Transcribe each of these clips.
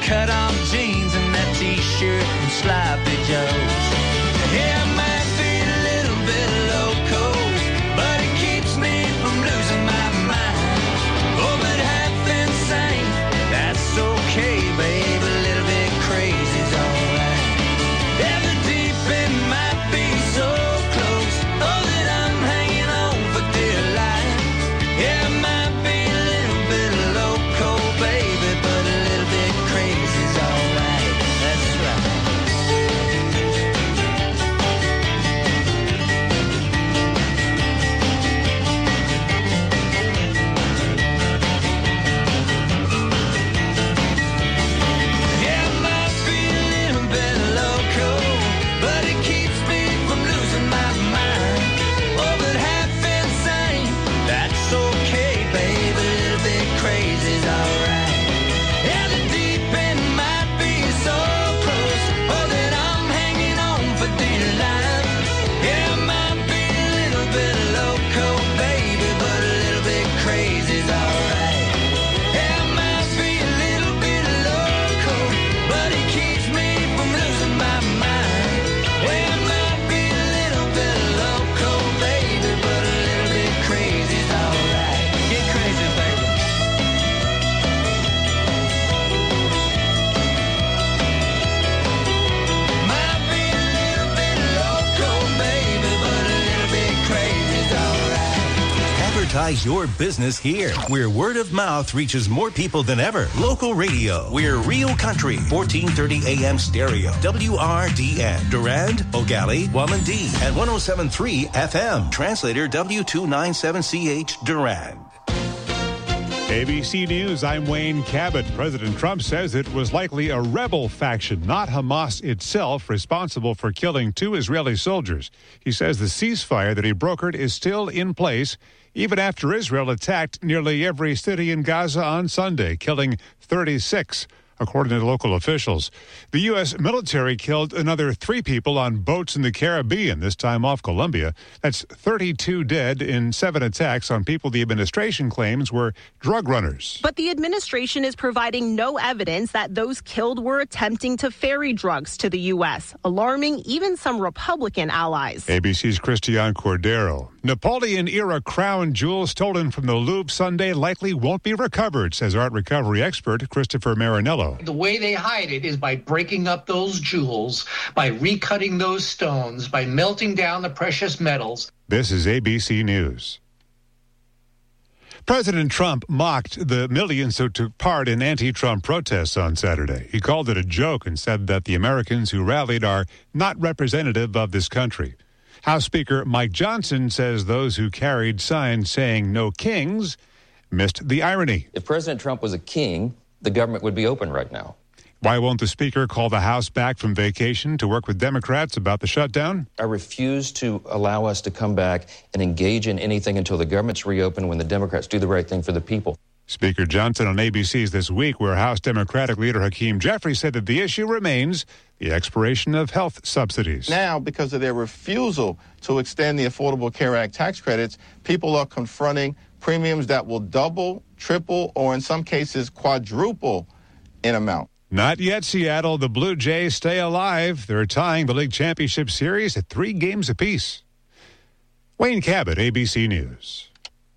cut-off jeans and that t-shirt and sloppy joes. Yeah, I might be a little bit loco, but it keeps me from losing my mind. Oh, but half insane, that's okay, babe. A little bit crazy's alright. Yeah, the deep end might be so close, oh, that I'm hanging on for dear life. Yeah, I might be a little bit loco, baby, but a little bit crazy's alright. That's right. Yeah, I might be a little bit loco, but it keeps me from losing my mind. Oh, but half insane, that's okay, babe. A little bit crazy's alright. Yeah, the deep end might be so close, oh, that I'm hanging on for dear life. Yeah, I might be a little bit loco, baby, but a little bit crazy's alright. Yeah, I might be a little bit loco, but it keeps me from losing my mind. Yeah, I might be a little bit loco, baby, but a little bit crazy's alright. Get crazy, baby. Might be a little bit loco, baby, but a little bit crazy's alright. Advertise your business here, where word of mouth reaches more people than ever. Local radio. We're Real Country, 1430 AM stereo. WRDN. Durand, Ogali, Wamandee, and 107.3 FM. Translator W297CH Durand. ABC News, I'm Wayne Cabot. President Trump says it was likely a rebel faction, not Hamas itself, responsible for killing 2 Israeli soldiers. He says the ceasefire that he brokered is still in place, even after Israel attacked nearly every city in Gaza on Sunday, killing 36, according to local officials. The U.S. military killed another 3 people on boats in the Caribbean, this time off Colombia. That's 32 dead in 7 attacks on people the administration claims were drug runners. But the administration is providing no evidence that those killed were attempting to ferry drugs to the U.S., alarming even some Republican allies. ABC's Christian Cordero. Napoleon-era crown jewels stolen from the Louvre Sunday likely won't be recovered, says art recovery expert Christopher Marinello. The way they hide it is by breaking up those jewels, by recutting those stones, by melting down the precious metals. This is ABC News. President Trump mocked the millions who took part in anti-Trump protests on Saturday. He called it a joke and said that the Americans who rallied are not representative of this country. House Speaker Mike Johnson says those who carried signs saying "No Kings" missed the irony. If President Trump was a king, the government would be open right now. Why won't the Speaker call the House back from vacation to work with Democrats about the shutdown? I refuse to allow us to come back and engage in anything until the government's reopened, when the Democrats do the right thing for the people. Speaker Johnson on ABC's This Week, where House Democratic leader Hakeem Jeffries said that the issue remains the expiration of health subsidies. Now, because of their refusal to extend the Affordable Care Act tax credits, people are confronting premiums that will double, triple, or in some cases quadruple in amount. Not yet, Seattle. The Blue Jays stay alive. They're tying the league championship series at 3 games apiece. Wayne Cabot, ABC News.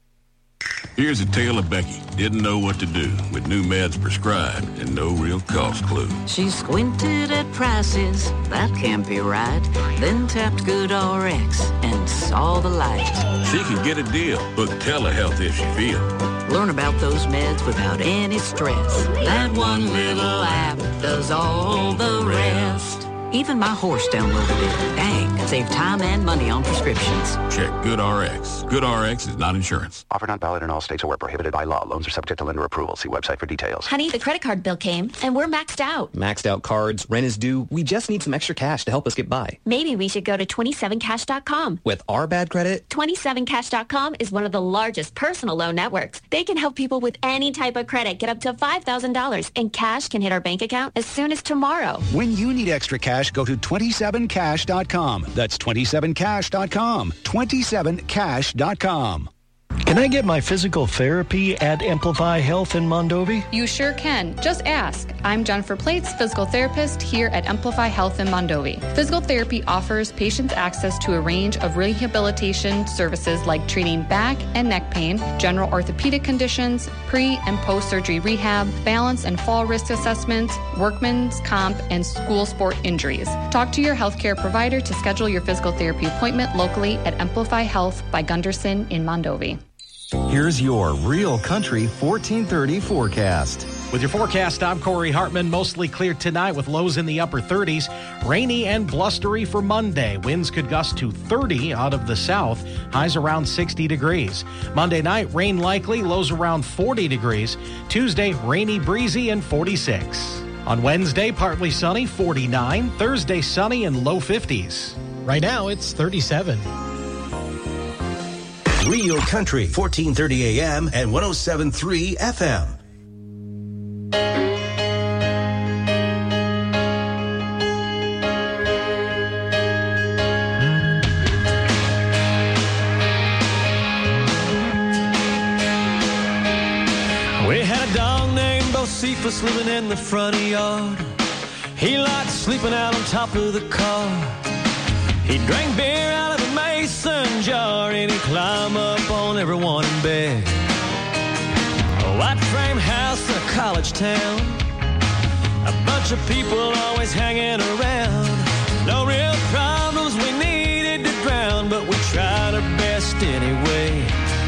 Here's a tale of Becky. Didn't know what to do with new meds prescribed and no real cost clue. She squinted at prices, that can't be right. Then tapped GoodRx and saw the light. She can get a deal. Book telehealth if she feels. Learn about those meds without any stress. That one little app does all the rest. Even my horse downloaded it. Dang, save time and money on prescriptions. Check GoodRx. GoodRx is not insurance. Offer not valid in all states or where prohibited by law. Loans are subject to lender approval. See website for details. Honey, the credit card bill came, and we're maxed out. Maxed out cards, rent is due. We just need some extra cash to help us get by. Maybe we should go to 27cash.com. With our bad credit? 27cash.com is one of the largest personal loan networks. They can help people with any type of credit get up to $5,000, and cash can hit our bank account as soon as tomorrow. When you need extra cash, go to 27cash.com. That's 27cash.com. 27cash.com. Can I get my physical therapy at Amplify Health in Mondovi? You sure can. Just ask. I'm Jennifer Plates, physical therapist here at Amplify Health in Mondovi. Physical therapy offers patients access to a range of rehabilitation services like treating back and neck pain, general orthopedic conditions, pre- and post-surgery rehab, balance and fall risk assessments, workman's comp, and school sport injuries. Talk to your healthcare provider to schedule your physical therapy appointment locally at Amplify Health by Gunderson in Mondovi. Here's your Real Country 1430 forecast. With your forecast, I'm Corey Hartman. Mostly clear tonight with lows in the upper 30s. Rainy and blustery for Monday. Winds could gust to 30 out of the south. Highs around 60 degrees. Monday night, rain likely. Lows around 40 degrees. Tuesday, rainy, breezy, and 46. On Wednesday, partly sunny, 49. Thursday, sunny and low 50s. Right now, it's 37. Real Country, 1430 AM and 107.3 FM. We had a dog named Bocephus living in the front yard. He liked sleeping out on top of the car. He drank beer out of a mason jar and he'd climb up on everyone in bed. A white frame house in a college town. A bunch of people always hanging around. No real problems we needed to drown, but we tried our best anyway.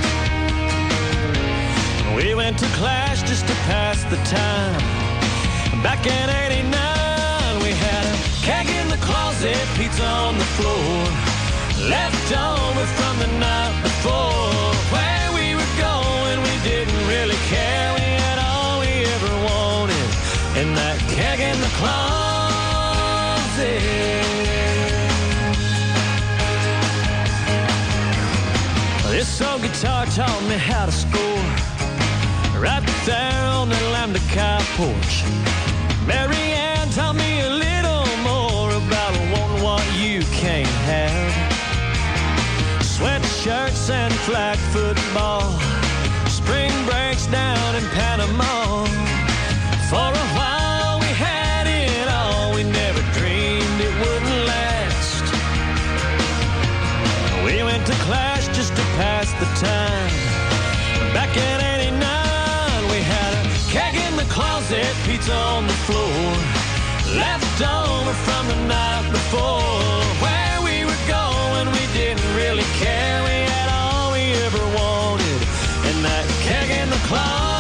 We went to Clash just to pass the time. Back in '89, we had a keg in the closet, pizza on the floor, left over from the night before. Where we were going, we didn't really care. We had all we ever wanted in that keg in the closet. This old guitar taught me how to score, right there on the Lambda Kai porch. Mary Ann taught me a little more about wanting what you can't have. Sweatshirts and flag football, spring breaks down in Panama. For a while we had it all, we never dreamed it wouldn't last. We went to Clash just to pass the time. Back in '89, we had a keg in the closet, pizza on the floor, left over from the night before. Where we were going, we didn't really care. We had all we ever wanted in that keg in the closet.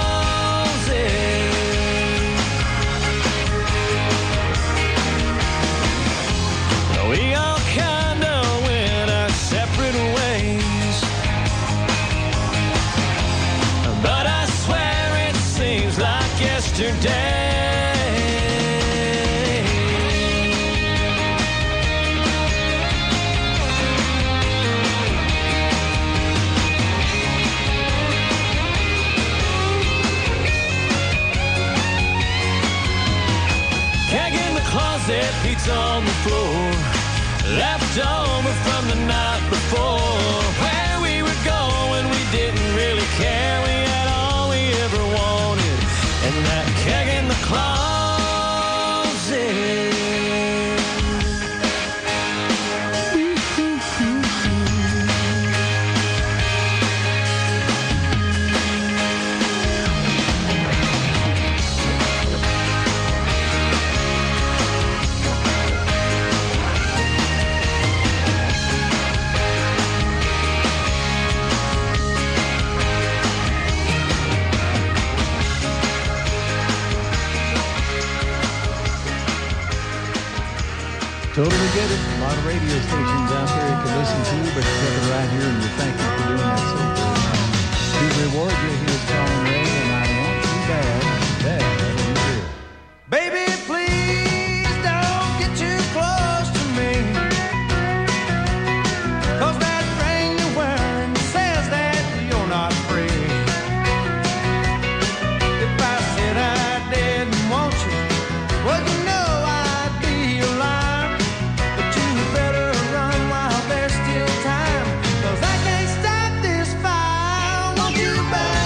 We all kinda went our separate ways, but I swear it seems like yesterday. Keg in the closet, pizza on the floor, left over from the night before. Where we were going, we didn't really care. We had all we ever wanted in that keg in the closet. Totally get it. A lot of radio stations out there you can listen to, but you get it right here, and we thank you for doing that. So to reward you, here's Colin Ray, and I want you bad, bad in here. Baby, please don't get too close to me, 'cause that ring you're wearing says that you're not free. If I said I didn't want you, well, you know I'd be a liar. But you better run while there's still time, 'cause I can't stop this fire. you back.